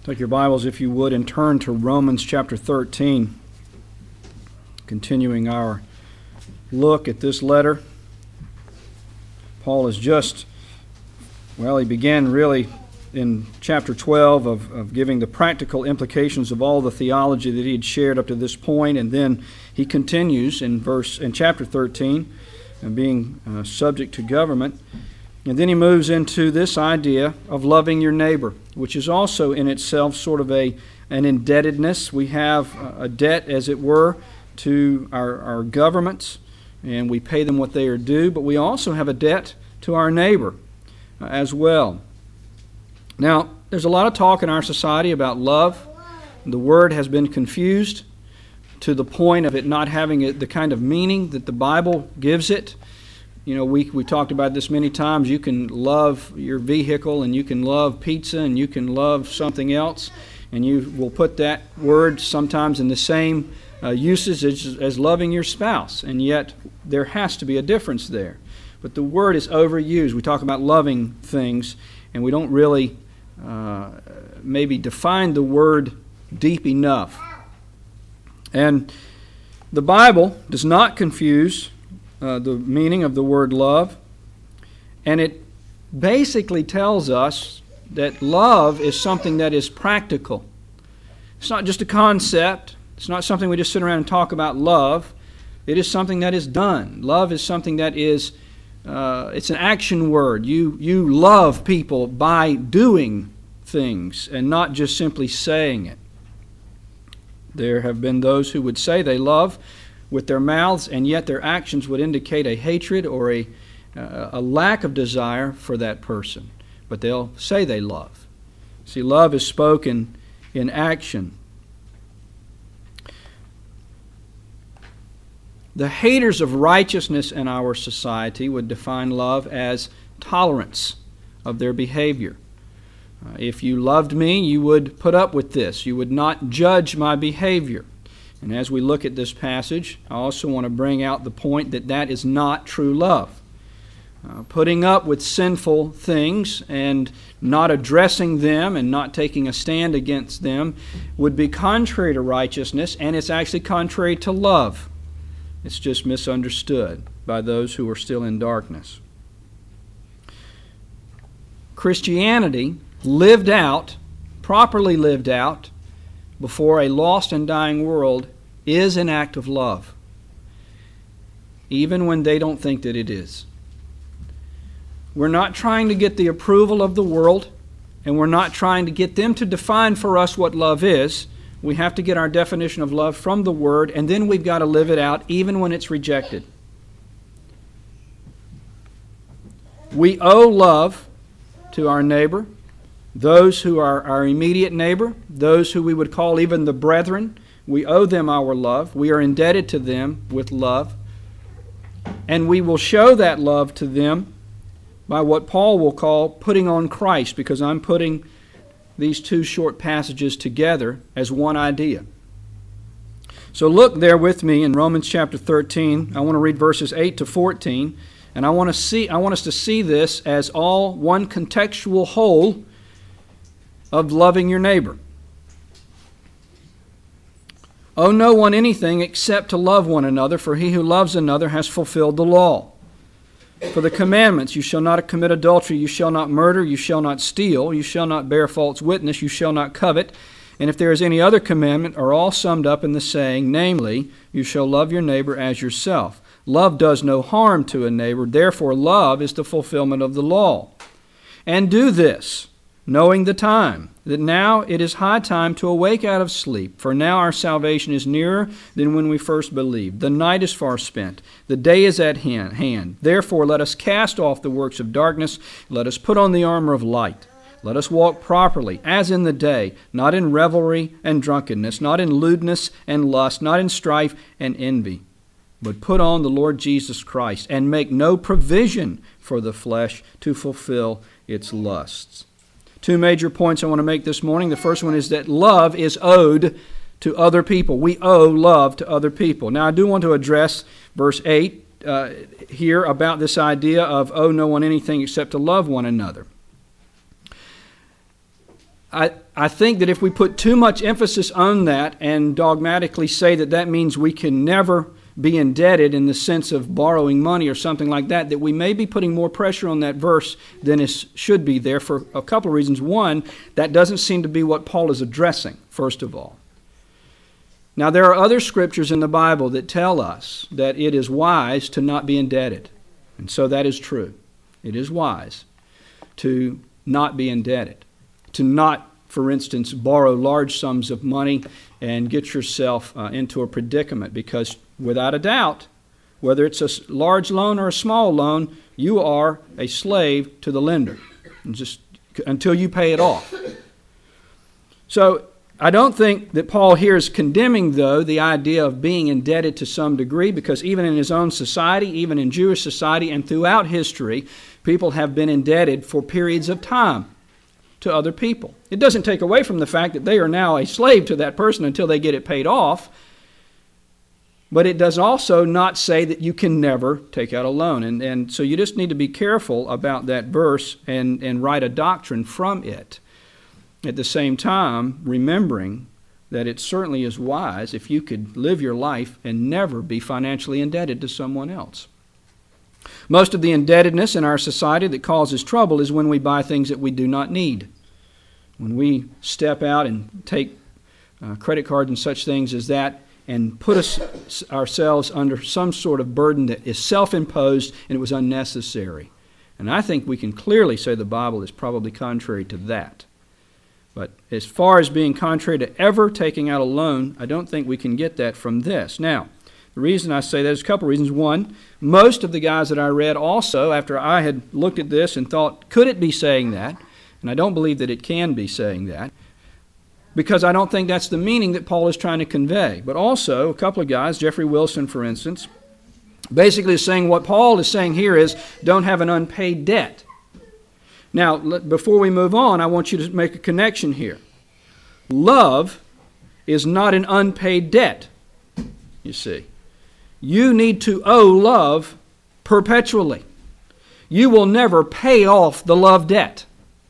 Take your Bibles, if you would, and turn to Romans chapter 13, continuing our look at this letter. Paul has he began really in chapter 12 of giving the practical implications of all the theology that he had shared up to this point, and then he continues in chapter 13, being subject to government. And then he moves into this idea of loving your neighbor, which is also in itself sort of an indebtedness. We have a debt, as it were, to our governments, and we pay them what they are due, but we also have a debt to our neighbor as well. Now, there's a lot of talk in our society about love. The word has been confused to the point of it not having the kind of meaning that the Bible gives it. You know, we talked about this many times. You can love your vehicle, and you can love pizza, and you can love something else, and you will put that word sometimes in the same usage as loving your spouse, and yet there has to be a difference there. But the word is overused. We talk about loving things, and we don't really maybe define the word deep enough. And the Bible does not confuse the meaning of the word love, and it basically tells us that love is something that is practical. It's not just a concept. It's not something we just sit around and talk about love. It is something that is done. Love is something that is, it's an action word. You love people by doing things and not just simply saying it. There have been those who would say they love with their mouths, and yet their actions would indicate a hatred or a lack of desire for that person. But they'll say they love. See, love is spoken in action. The haters of righteousness in our society would define love as tolerance of their behavior. If you loved me, you would put up with this. You would not judge my behavior. And as we look at this passage, I also want to bring out the point that that is not true love. Putting up with sinful things and not addressing them and not taking a stand against them would be contrary to righteousness, and it's actually contrary to love. It's just misunderstood by those who are still in darkness. Christianity lived out, properly lived out, before a lost and dying world is an act of love, even when they don't think that it is. We're not trying to get the approval of the world, and we're not trying to get them to define for us what love is. We have to get our definition of love from the Word, and then we've got to live it out even when it's rejected. We owe love to our neighbor, those who are our immediate neighbor, those who we would call even the brethren. We owe them our love. We are indebted to them with love. And we will show that love to them by what Paul will call putting on Christ, because I'm putting these two short passages together as one idea. So look there with me in Romans chapter 13. I want to read verses 8 to 14, and I want us to see this as all one contextual whole of loving your neighbor. Owe no one anything except to love one another, for he who loves another has fulfilled the law. For the commandments, you shall not commit adultery, you shall not murder, you shall not steal, you shall not bear false witness, you shall not covet, and if there is any other commandment, are all summed up in the saying, namely, you shall love your neighbor as yourself. Love does no harm to a neighbor, therefore love is the fulfillment of the law. And do this, knowing the time, that now it is high time to awake out of sleep, for now our salvation is nearer than when we first believed. The night is far spent, the day is at hand. Therefore let us cast off the works of darkness, let us put on the armor of light. Let us walk properly, as in the day, not in revelry and drunkenness, not in lewdness and lust, not in strife and envy, but put on the Lord Jesus Christ, and make no provision for the flesh to fulfill its lusts. Two major points I want to make this morning. The first one is that love is owed to other people. We owe love to other people. Now, I do want to address verse 8 here about this idea of owe no one anything except to love one another. I think that if we put too much emphasis on that and dogmatically say that that means we can never be indebted in the sense of borrowing money or something like that, that we may be putting more pressure on that verse than it should be there for a couple of reasons. One, that doesn't seem to be what Paul is addressing, first of all. Now, there are other scriptures in the Bible that tell us that it is wise to not be indebted. And so that is true. It is wise to not be indebted, to not, for instance, borrow large sums of money and get yourself into a predicament, because without a doubt, whether it's a large loan or a small loan, you are a slave to the lender, just until you pay it off. So I don't think that Paul here is condemning, though, the idea of being indebted to some degree, because even in his own society, even in Jewish society and throughout history, people have been indebted for periods of time to other people. It doesn't take away from the fact that they are now a slave to that person until they get it paid off, but it does also not say that you can never take out a loan. And so you just need to be careful about that verse and write a doctrine from it. At the same time, remembering that it certainly is wise if you could live your life and never be financially indebted to someone else. Most of the indebtedness in our society that causes trouble is when we buy things that we do not need. When we step out and take credit cards and such things as that and put ourselves under some sort of burden that is self-imposed and it was unnecessary. And I think we can clearly say the Bible is probably contrary to that. But as far as being contrary to ever taking out a loan, I don't think we can get that from this. Now, the reason I say that is a couple reasons. One, most of the guys that I read also, after I had looked at this and thought, could it be saying that? And I don't believe that it can be saying that, because I don't think that's the meaning that Paul is trying to convey. But also, a couple of guys, Jeffrey Wilson, for instance, basically is saying what Paul is saying here is don't have an unpaid debt. Now, before we move on, I want you to make a connection here. Love is not an unpaid debt, you see. You need to owe love perpetually. You will never pay off the love debt.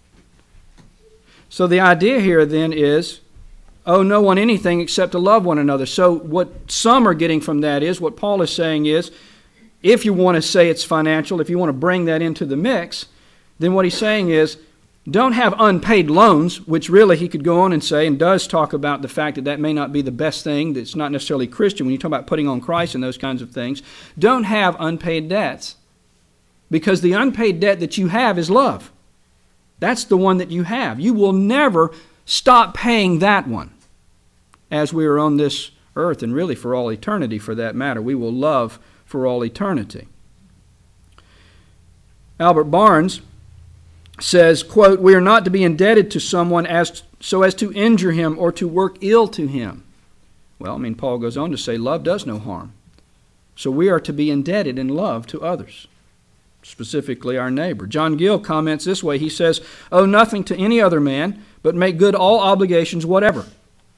So the idea here then is, owe no one anything except to love one another. So what some are getting from that is, what Paul is saying is, if you want to say it's financial, if you want to bring that into the mix, then what he's saying is, don't have unpaid loans, which really he could go on and say, and does talk about the fact that that may not be the best thing, that's not necessarily Christian when you talk about putting on Christ and those kinds of things. Don't have unpaid debts, because the unpaid debt that you have is love. That's the one that you have. You will never stop paying that one as we are on this earth, and really for all eternity for that matter. We will love for all eternity. Albert Barnes says, quote, we are not to be indebted to someone so as to injure him or to work ill to him. Well, Paul goes on to say love does no harm. So we are to be indebted in love to others, specifically our neighbor. John Gill comments this way. He says, owe nothing to any other man, but make good all obligations whatever.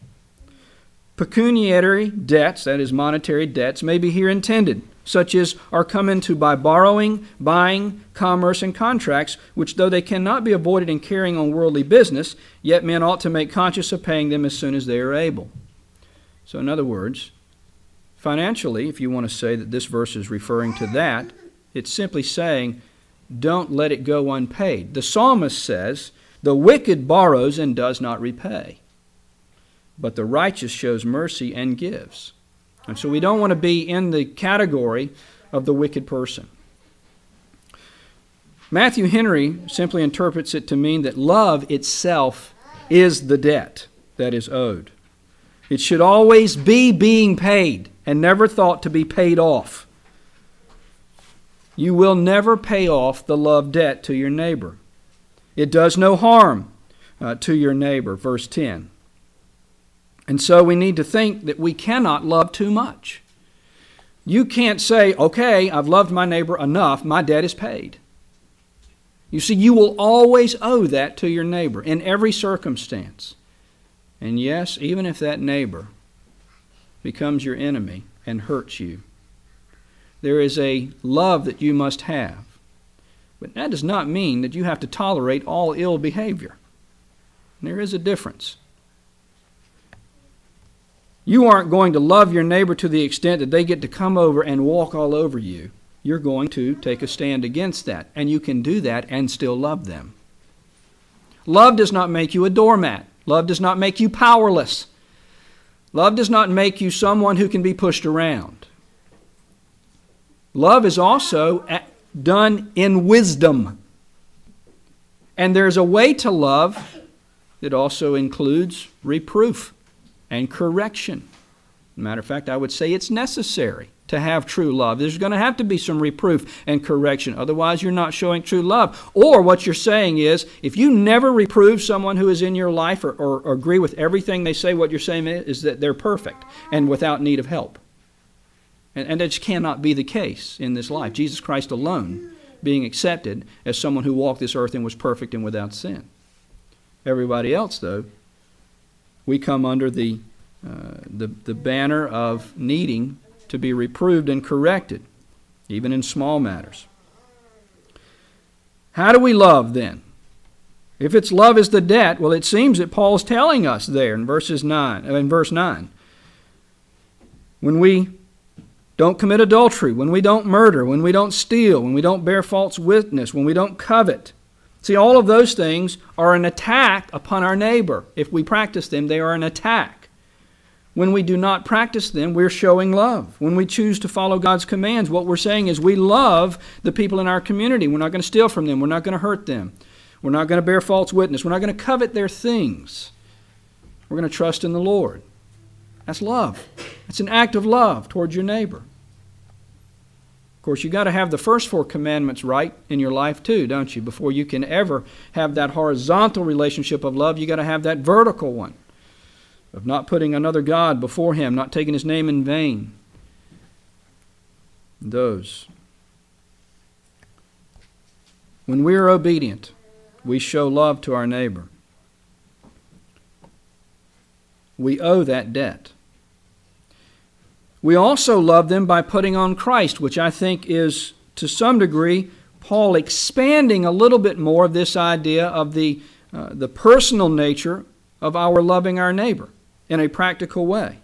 Pecuniary debts, that is monetary debts, may be here intended, such as are come into by borrowing, buying, commerce, and contracts, which though they cannot be avoided in carrying on worldly business, yet men ought to make conscious of paying them as soon as they are able. So in other words, financially, if you want to say that this verse is referring to that, it's simply saying, don't let it go unpaid. The psalmist says, the wicked borrows and does not repay, but the righteous shows mercy and gives. And so we don't want to be in the category of the wicked person. Matthew Henry simply interprets it to mean that love itself is the debt that is owed. It should always be being paid and never thought to be paid off. You will never pay off the love debt to your neighbor. It does no harm to your neighbor, verse 10. And so we need to think that we cannot love too much. You can't say, okay, I've loved my neighbor enough, my debt is paid. You see, you will always owe that to your neighbor in every circumstance. And yes, even if that neighbor becomes your enemy and hurts you, there is a love that you must have. But that does not mean that you have to tolerate all ill behavior. There is a difference. You aren't going to love your neighbor to the extent that they get to come over and walk all over you. You're going to take a stand against that, and you can do that and still love them. Love does not make you a doormat. Love does not make you powerless. Love does not make you someone who can be pushed around. Love is also done in wisdom. And there's a way to love that also includes reproof and correction. Matter of fact, I would say it's necessary to have true love. There's going to have to be some reproof and correction. Otherwise, you're not showing true love. Or what you're saying is, if you never reprove someone who is in your life or agree with everything they say, what you're saying is that they're perfect and without need of help. And that just cannot be the case in this life. Jesus Christ alone being accepted as someone who walked this earth and was perfect and without sin. Everybody else, though, we come under the banner of needing to be reproved and corrected, even in small matters. How do we love then? If it's love is the debt, well, it seems that Paul's telling us there in verse 9. When we don't commit adultery, when we don't murder, when we don't steal, when we don't bear false witness, when we don't covet. See, all of those things are an attack upon our neighbor. If we practice them, they are an attack. When we do not practice them, we're showing love. When we choose to follow God's commands, what we're saying is we love the people in our community. We're not going to steal from them. We're not going to hurt them. We're not going to bear false witness. We're not going to covet their things. We're going to trust in the Lord. That's love. It's an act of love towards your neighbor. Of course, you've got to have the first 4 commandments right in your life too, don't you? Before you can ever have that horizontal relationship of love, you've got to have that vertical one of not putting another God before Him, not taking His name in vain. Those. When we are obedient, we show love to our neighbor. We owe that debt. We also love them by putting on Christ, which I think is, to some degree, Paul expanding a little bit more of this idea of the personal nature of our loving our neighbor in a practical way.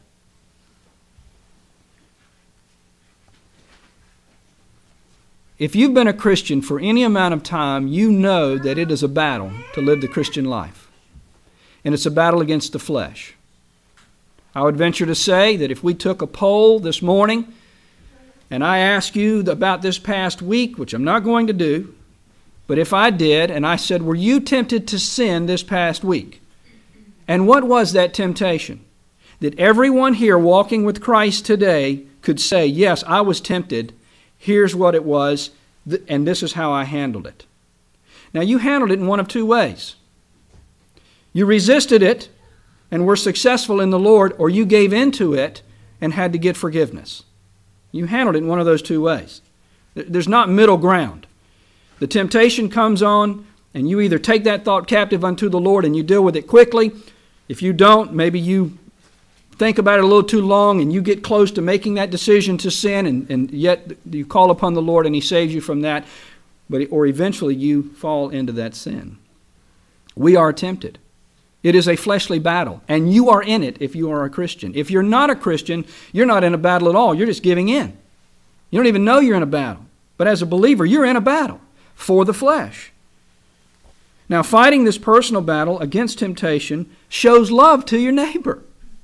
If you've been a Christian for any amount of time, you know that it is a battle to live the Christian life. And it's a battle against the flesh. I would venture to say that if we took a poll this morning and I asked you about this past week, which I'm not going to do, but if I did and I said, were you tempted to sin this past week? And what was that temptation? That everyone here walking with Christ today could say, yes, I was tempted. Here's what it was, and this is how I handled it. Now, you handled it in one of 2 ways. You resisted it and were successful in the Lord, or you gave into it and had to get forgiveness. You handled it in one of those 2 ways. There's not middle ground. The temptation comes on, and you either take that thought captive unto the Lord and you deal with it quickly. If you don't, maybe you think about it a little too long and you get close to making that decision to sin, and yet you call upon the Lord and He saves you from that, or eventually you fall into that sin. We are tempted. It is a fleshly battle, and you are in it if you are a Christian. If you're not a Christian, you're not in a battle at all. You're just giving in. You don't even know you're in a battle. But as a believer, you're in a battle for the flesh. Now, fighting this personal battle against temptation shows love to your neighbor.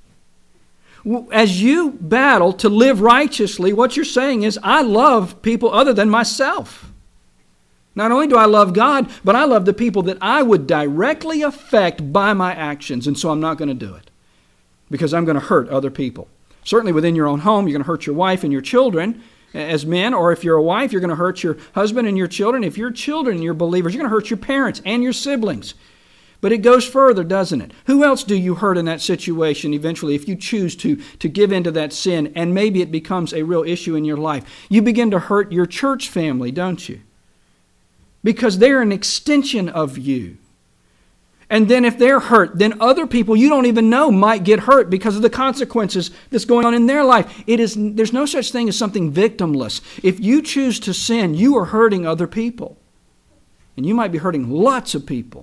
As you battle to live righteously, what you're saying is, I love people other than myself. Not only do I love God, but I love the people that I would directly affect by my actions, and so I'm not going to do it because I'm going to hurt other people. Certainly within your own home, you're going to hurt your wife and your children as men, or if you're a wife, you're going to hurt your husband and your children. If you're children and you're believers, you're going to hurt your parents and your siblings. But it goes further, doesn't it? Who else do you hurt in that situation eventually if you choose to give into that sin, and maybe it becomes a real issue in your life? You begin to hurt your church family, don't you? Because they're an extension of you. And then if they're hurt, then other people you don't even know might get hurt because of the consequences that's going on in their life. There's no such thing as something victimless. If you choose to sin, you are hurting other people. And you might be hurting lots of people.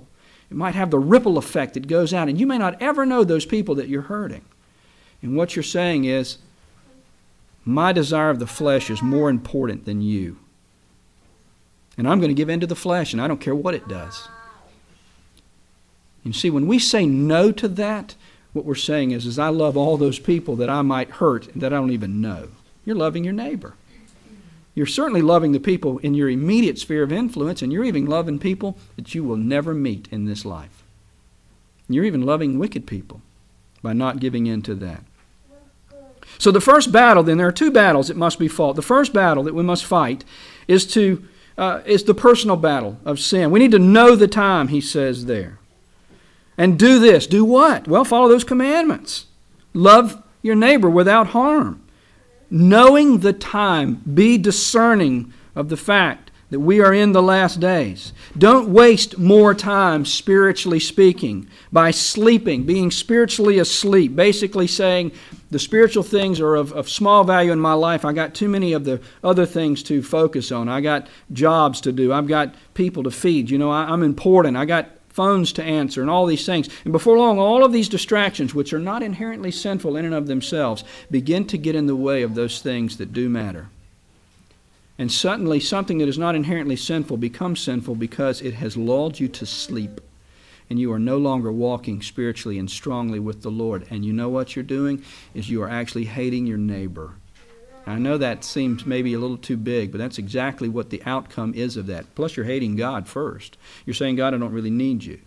It might have the ripple effect that goes out, and you may not ever know those people that you're hurting. And what you're saying is, my desire of the flesh is more important than you. And I'm going to give in to the flesh, and I don't care what it does. You see, when we say no to that, what we're saying is I love all those people that I might hurt and that I don't even know. You're loving your neighbor. You're certainly loving the people in your immediate sphere of influence, and you're even loving people that you will never meet in this life. You're even loving wicked people by not giving in to that. So the first battle, then, there are two battles that must be fought. The first battle that we must fight is the personal battle of sin. We need to know the time, he says there. And do this. Do what? Well, follow those commandments. Love your neighbor without harm. Knowing the time, be discerning of the fact that we are in the last days. Don't waste more time, spiritually speaking, by sleeping, being spiritually asleep, basically saying the spiritual things are of small value in my life. I got too many of the other things to focus on. I got jobs to do. I've got people to feed. I'm important. I got phones to answer and all these things. And before long, all of these distractions, which are not inherently sinful in and of themselves, begin to get in the way of those things that do matter. And suddenly, something that is not inherently sinful becomes sinful because it has lulled you to sleep. And you are no longer walking spiritually and strongly with the Lord. And you know what you're doing? Is you are actually hating your neighbor. I know that seems maybe a little too big, but that's exactly what the outcome is of that. Plus, you're hating God first. You're saying, God, I don't really need you.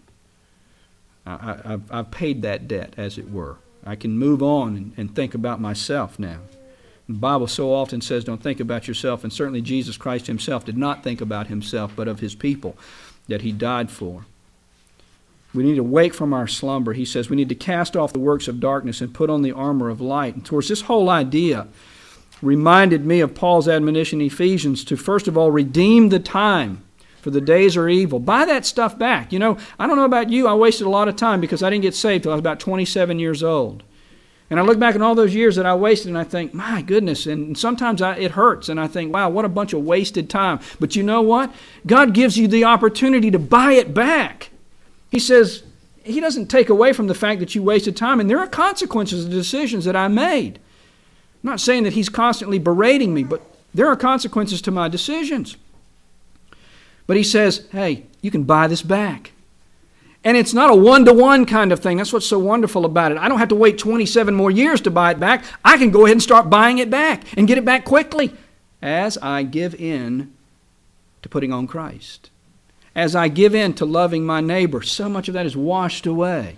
I've paid that debt, as it were. I can move on and think about myself now. The Bible so often says, don't think about yourself, and certainly Jesus Christ himself did not think about himself, but of his people that he died for. We need to wake from our slumber. He says we need to cast off the works of darkness and put on the armor of light. And towards this whole idea reminded me of Paul's admonition in Ephesians to first of all redeem the time, for the days are evil. Buy that stuff back. I don't know about you, I wasted a lot of time because I didn't get saved till I was about 27 years old. And I look back at all those years that I wasted and I think, my goodness, and sometimes it hurts and I think, wow, what a bunch of wasted time. But you know what? God gives you the opportunity to buy it back. He says, he doesn't take away from the fact that you wasted time, and there are consequences of the decisions that I made. I'm not saying that he's constantly berating me, but there are consequences to my decisions. But he says, hey, you can buy this back. And it's not a one-to-one kind of thing. That's what's so wonderful about it. I don't have to wait 27 more years to buy it back. I can go ahead and start buying it back and get it back quickly as I give in to putting on Christ. As I give in to loving my neighbor, so much of that is washed away.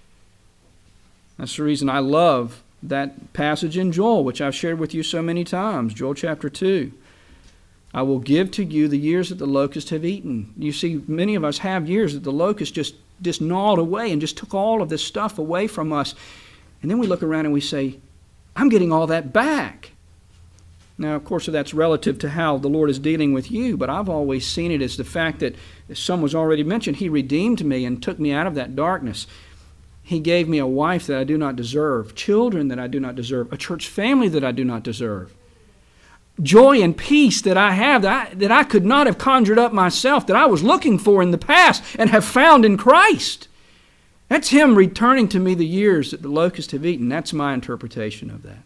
That's the reason I love that passage in Joel, which I've shared with you so many times, Joel chapter 2. I will give to you the years that the locusts have eaten. You see, many of us have years that the locusts just gnawed away and just took all of this stuff away from us. And then we look around and we say, I'm getting all that back. Now, of course, that's relative to how the Lord is dealing with you, but I've always seen it as the fact that, as some was already mentioned, he redeemed me and took me out of that darkness. He gave me a wife that I do not deserve, children that I do not deserve, a church family that I do not deserve. Joy and peace that I have that I could not have conjured up myself, that I was looking for in the past and have found in Christ. That's him returning to me the years that the locusts have eaten. That's my interpretation of that.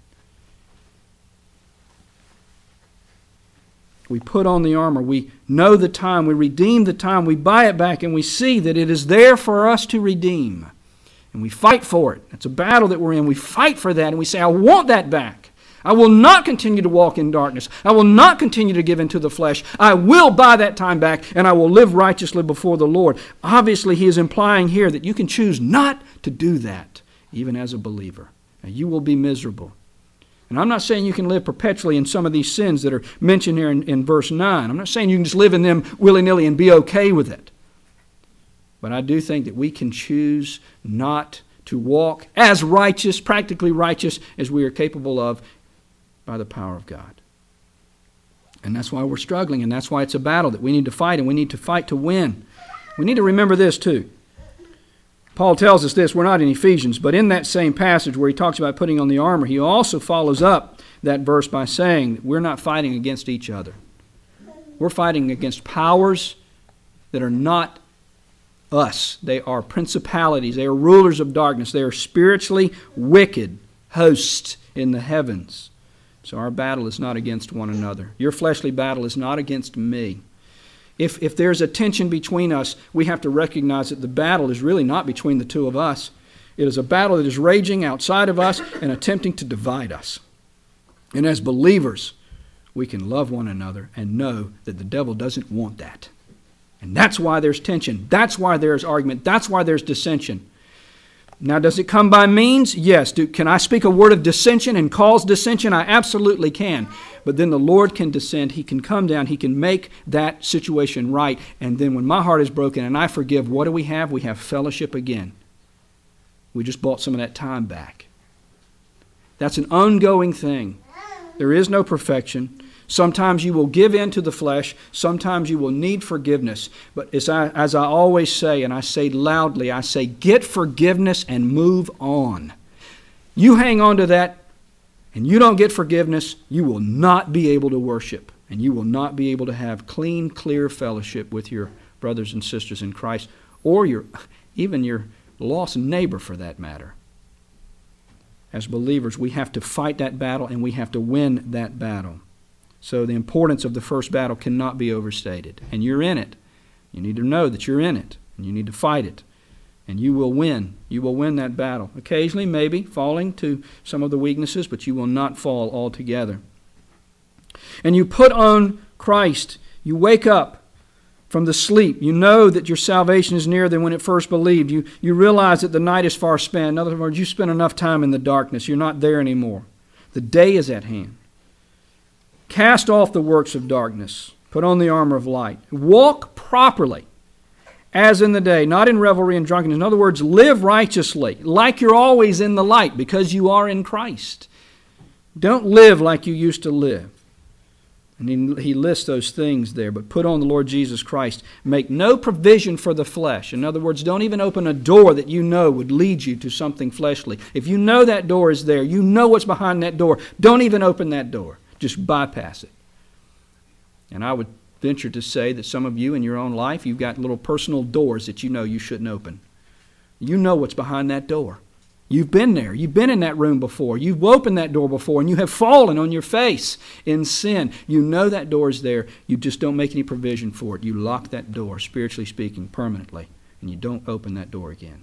We put on the armor. We know the time. We redeem the time. We buy it back, and we see that it is there for us to redeem. And we fight for it. It's a battle that we're in. We fight for that, and we say, I want that back. I will not continue to walk in darkness. I will not continue to give into the flesh. I will buy that time back, and I will live righteously before the Lord. Obviously, he is implying here that you can choose not to do that, even as a believer. Now, you will be miserable. And I'm not saying you can live perpetually in some of these sins that are mentioned here in verse 9. I'm not saying you can just live in them willy-nilly and be okay with it. But I do think that we can choose not to walk as righteous, practically righteous, as we are capable of by the power of God. And that's why we're struggling, and that's why it's a battle that we need to fight, and we need to fight to win. We need to remember this too. Paul tells us this, we're not in Ephesians, but in that same passage where he talks about putting on the armor, he also follows up that verse by saying that we're not fighting against each other. We're fighting against powers that are not us. They are principalities. They are rulers of darkness. They are spiritually wicked hosts in the heavens. So our battle is not against one another. Your fleshly battle is not against me. If there's a tension between us, we have to recognize that the battle is really not between the two of us. It is a battle that is raging outside of us and attempting to divide us. And as believers, we can love one another and know that the devil doesn't want that. And that's why there's tension. That's why there's argument. That's why there's dissension. Now, does it come by means? Yes. Can I speak a word of dissension and cause dissension? I absolutely can. But then the Lord can descend. He can come down. He can make that situation right. And then when my heart is broken and I forgive, what do we have? We have fellowship again. We just bought some of that time back. That's an ongoing thing. There is no perfection. Sometimes you will give in to the flesh. Sometimes you will need forgiveness. But as I always say, and I say loudly, I say, get forgiveness and move on. You hang on to that and you don't get forgiveness, you will not be able to worship. And you will not be able to have clean, clear fellowship with your brothers and sisters in Christ, or even your lost neighbor for that matter. As believers, we have to fight that battle and we have to win that battle. So the importance of the first battle cannot be overstated. And you're in it. You need to know that you're in it. And you need to fight it. And you will win. You will win that battle. Occasionally, maybe, falling to some of the weaknesses, but you will not fall altogether. And you put on Christ. You wake up from the sleep. You know that your salvation is nearer than when it first believed. You realize that the night is far spent. In other words, you spent enough time in the darkness. You're not there anymore. The day is at hand. Cast off the works of darkness. Put on the armor of light. Walk properly as in the day, not in revelry and drunkenness. In other words, live righteously, like you're always in the light because you are in Christ. Don't live like you used to live. And he lists those things there. But put on the Lord Jesus Christ. Make no provision for the flesh. In other words, don't even open a door that you know would lead you to something fleshly. If you know that door is there, you know what's behind that door, don't even open that door. Just bypass it. And I would venture to say that some of you in your own life, you've got little personal doors that you know you shouldn't open. You know what's behind that door. You've been there. You've been in that room before. You've opened that door before, and you have fallen on your face in sin. You know that door is there. You just don't make any provision for it. You lock that door, spiritually speaking, permanently, and you don't open that door again.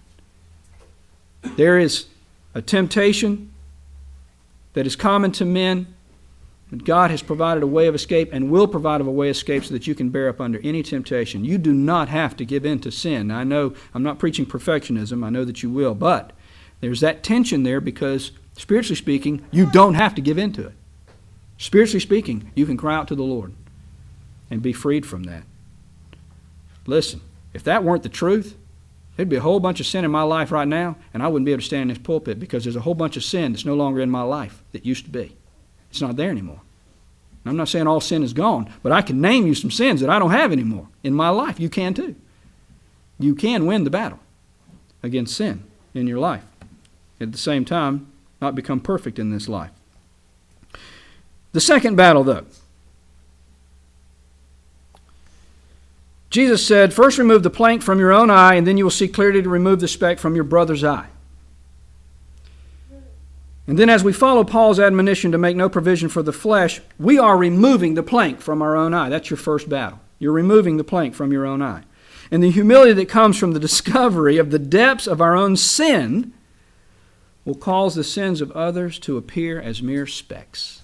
There is a temptation that is common to men. But God has provided a way of escape and will provide a way of escape so that you can bear up under any temptation. You do not have to give in to sin. I know I'm not preaching perfectionism. I know that you will. But there's that tension there because, spiritually speaking, you don't have to give in to it. Spiritually speaking, you can cry out to the Lord and be freed from that. Listen, if that weren't the truth, there'd be a whole bunch of sin in my life right now, and I wouldn't be able to stand in this pulpit because there's a whole bunch of sin that's no longer in my life that used to be. It's not there anymore. I'm not saying all sin is gone, but I can name you some sins that I don't have anymore in my life. You can too. You can win the battle against sin in your life. At the same time, not become perfect in this life. The second battle, though. Jesus said, first remove the plank from your own eye, and then you will see clearly to remove the speck from your brother's eye. And then as we follow Paul's admonition to make no provision for the flesh, we are removing the plank from our own eye. That's your first battle. You're removing the plank from your own eye. And the humility that comes from the discovery of the depths of our own sin will cause the sins of others to appear as mere specks.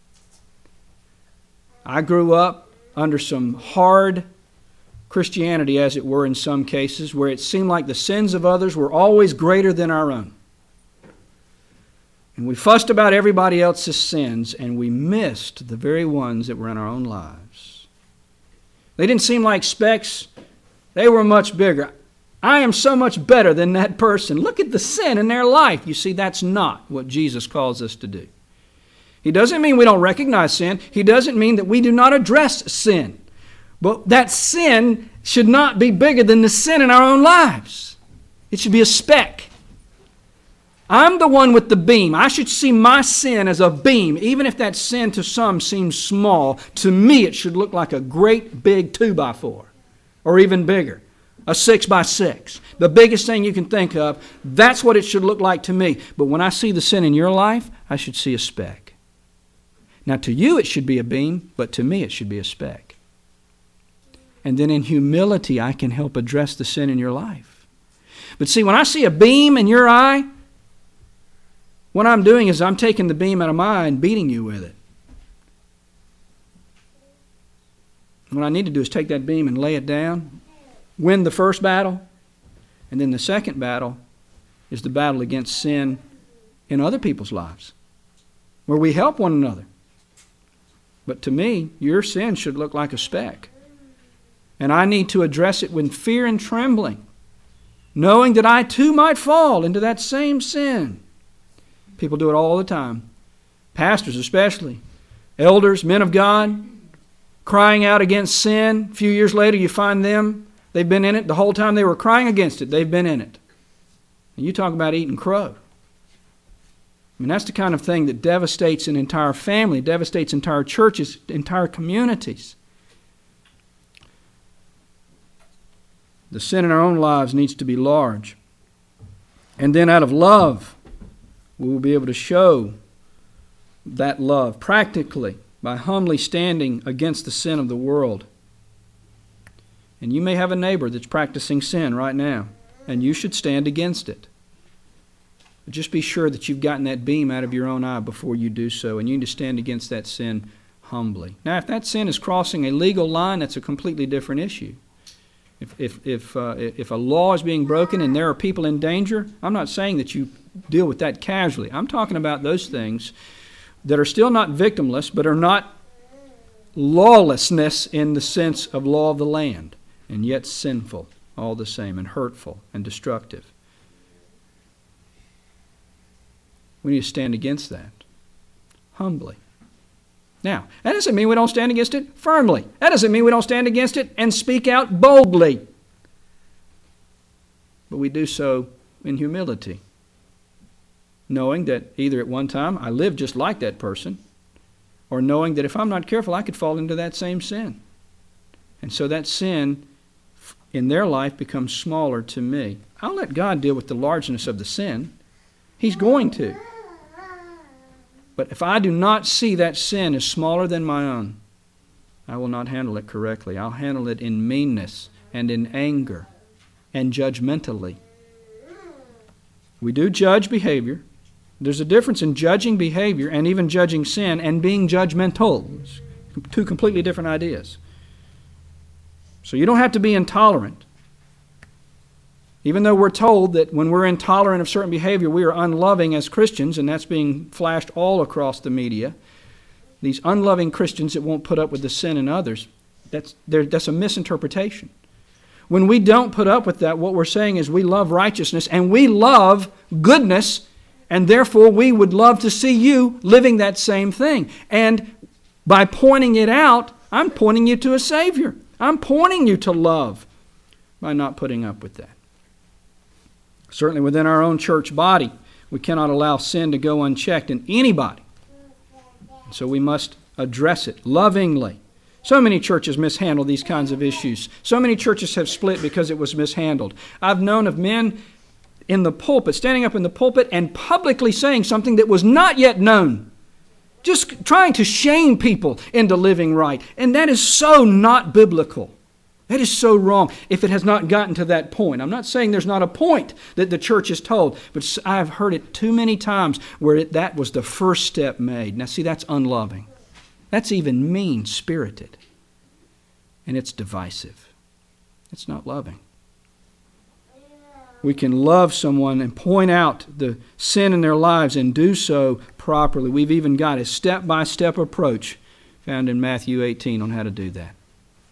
I grew up under some hard Christianity, as it were, in some cases, where it seemed like the sins of others were always greater than our own. And we fussed about everybody else's sins, and we missed the very ones that were in our own lives. They didn't seem like specks. They were much bigger. I am so much better than that person. Look at the sin in their life. You see, that's not what Jesus calls us to do. He doesn't mean we don't recognize sin. He doesn't mean that we do not address sin. But that sin should not be bigger than the sin in our own lives. It should be a speck. I'm the one with the beam. I should see my sin as a beam. Even if that sin to some seems small, to me it should look like a great big 2x4 or even bigger. a 6x6, the biggest thing you can think of. That's what it should look like to me. But when I see the sin in your life, I should see a speck. Now to you it should be a beam, but to me it should be a speck. And then in humility I can help address the sin in your life. But see, when I see a beam in your eye, what I'm doing is I'm taking the beam out of my eye and beating you with it. What I need to do is take that beam and lay it down, win the first battle, and then the second battle is the battle against sin in other people's lives, where we help one another. But to me, your sin should look like a speck. And I need to address it with fear and trembling, knowing that I too might fall into that same sin. People do it all the time. Pastors especially. Elders, men of God, crying out against sin. A few years later you find them, they've been in it. The whole time they were crying against it, they've been in it. And you talk about eating crow. I mean, that's the kind of thing that devastates an entire family, devastates entire churches, entire communities. The sin in our own lives needs to be large. And then out of love, we will be able to show that love practically by humbly standing against the sin of the world. And you may have a neighbor that's practicing sin right now, and you should stand against it. But just be sure that you've gotten that beam out of your own eye before you do so, and you need to stand against that sin humbly. Now, if that sin is crossing a legal line, that's a completely different issue. If a law is being broken and there are people in danger, I'm not saying that you deal with that casually. I'm talking about those things that are still not victimless, but are not lawlessness in the sense of law of the land, and yet sinful all the same, and hurtful and destructive. We need to stand against that humbly. Now, that doesn't mean we don't stand against it firmly. That doesn't mean we don't stand against it and speak out boldly. But we do so in humility, knowing that either at one time I lived just like that person, or knowing that if I'm not careful, I could fall into that same sin. And so that sin in their life becomes smaller to me. I'll let God deal with the largeness of the sin. He's going to. But if I do not see that sin as smaller than my own, I will not handle it correctly. I'll handle it in meanness and in anger and judgmentally. We do judge behavior. There's a difference in judging behavior and even judging sin and being judgmental. It's two completely different ideas. So you don't have to be intolerant. Even though we're told that when we're intolerant of certain behavior, we are unloving as Christians, and that's being flashed all across the media. These unloving Christians that won't put up with the sin in others, that's a misinterpretation. When we don't put up with that, what we're saying is we love righteousness and we love goodness, and therefore we would love to see you living that same thing. And by pointing it out, I'm pointing you to a Savior. I'm pointing you to love by not putting up with that. Certainly within our own church body, we cannot allow sin to go unchecked in anybody. So we must address it lovingly. So many churches mishandle these kinds of issues. So many churches have split because it was mishandled. I've known of men in the pulpit, standing up in the pulpit and publicly saying something that was not yet known. Just trying to shame people into living right. And that is so not biblical. That is so wrong if it has not gotten to that point. I'm not saying there's not a point that the church is told, but I've heard it too many times where that was the first step made. Now see, that's unloving. That's even mean-spirited. And it's divisive. It's not loving. We can love someone and point out the sin in their lives and do so properly. We've even got a step-by-step approach found in Matthew 18 on how to do that.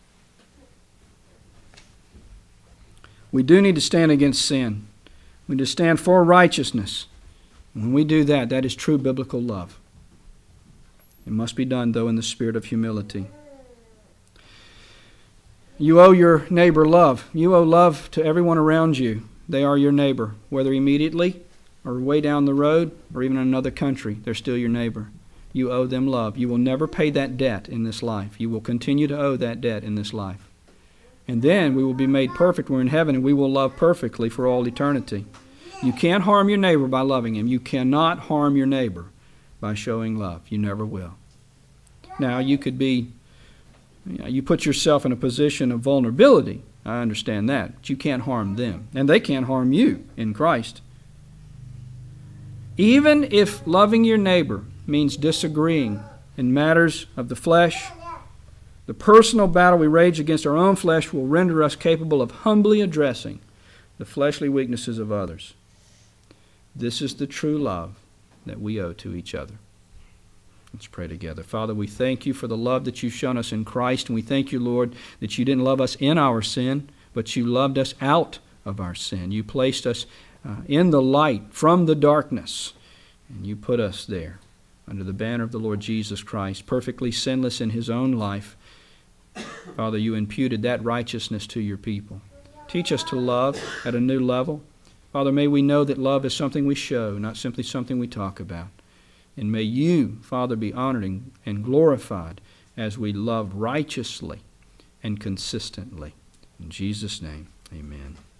We do need to stand against sin. We need to stand for righteousness. And when we do that, that is true biblical love. It must be done, though, in the spirit of humility. You owe your neighbor love. You owe love to everyone around you. They are your neighbor, whether immediately or way down the road or even in another country. They're still your neighbor. You owe them love. You will never pay that debt in this life. You will continue to owe that debt in this life. And then we will be made perfect. We're in heaven, and we will love perfectly for all eternity. You can't harm your neighbor by loving him. You cannot harm your neighbor by showing love. You never will. Now, you put yourself in a position of vulnerability. I understand that. But you can't harm them. And they can't harm you in Christ. Even if loving your neighbor means disagreeing in matters of the flesh, the personal battle we wage against our own flesh will render us capable of humbly addressing the fleshly weaknesses of others. This is the true love that we owe to each other. Let's pray together. Father, we thank you for the love that you've shown us in Christ, and we thank you, Lord, that you didn't love us in our sin, but you loved us out of our sin. You placed us in the light from the darkness, and you put us there under the banner of the Lord Jesus Christ, perfectly sinless in his own life. Father, you imputed that righteousness to your people. Teach us to love at a new level. Father, may we know that love is something we show, not simply something we talk about. And may you, Father, be honored and glorified as we love righteously and consistently. In Jesus' name, amen.